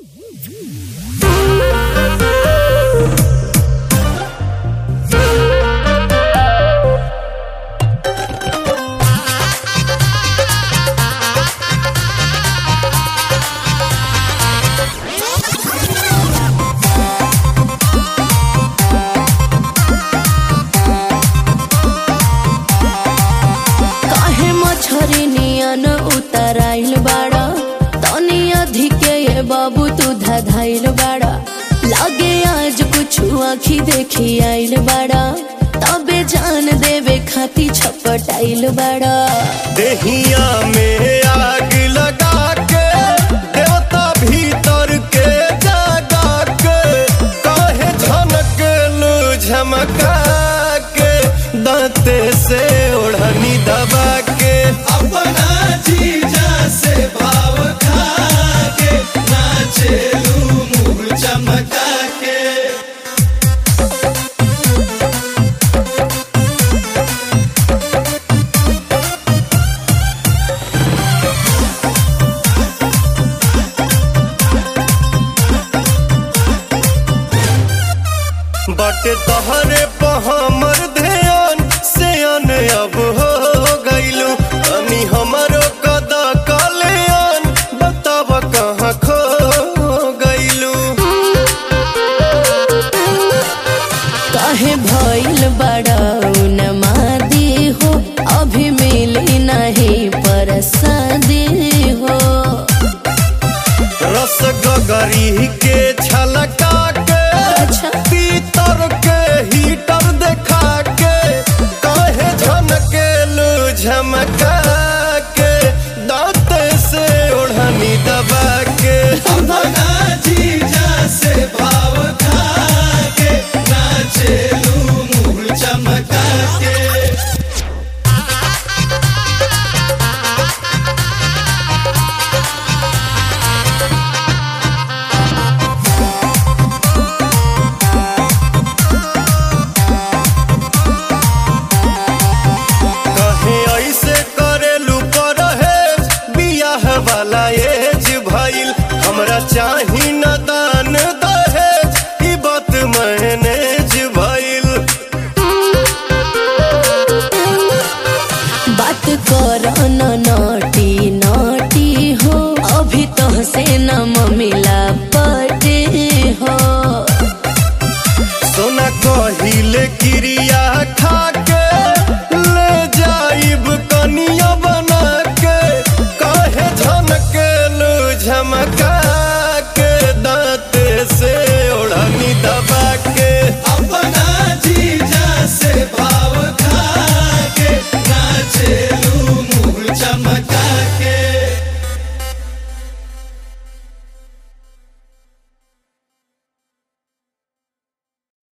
उतराइल बाड़ा तनी अधिके ये बाबू तू धधाइल बाड़ा लागे आज कुछ आँखी देखी आइल बाड़ा तबे जान देवे खाती छपटाइल बाड़ा। देहिया में आग लगा के देवता भीतर के जगा के काहे झनकलू झमका के दांते से ओढ़नी दबा के अपना जीजा से भाव खा के नाचेलू मुँह चमका के। बाटे तहरे पे हमर ध्यान से अन अब हो गइलू तनी हमरो कदा कल्याण बताव कहाँ खो गइलू। काहे भइल बड़ा उन्मादी हो अभी मिली नहीं परसादी हो। रस गगरी के छलका के पीतर के हीटर देखा के काहे झनकेलू झमका के दांते से ओढ़नी दबा के अपना जीजा से भाव खा के नाचेलू मुँह चमका के। वाला एज भइल हमरा चाही न दान दहेज ई बात मैनेज भइल। बात कर न नटी नटी हो अभी तो से न मिला पटे हो। सोना कहिले क्रिया खा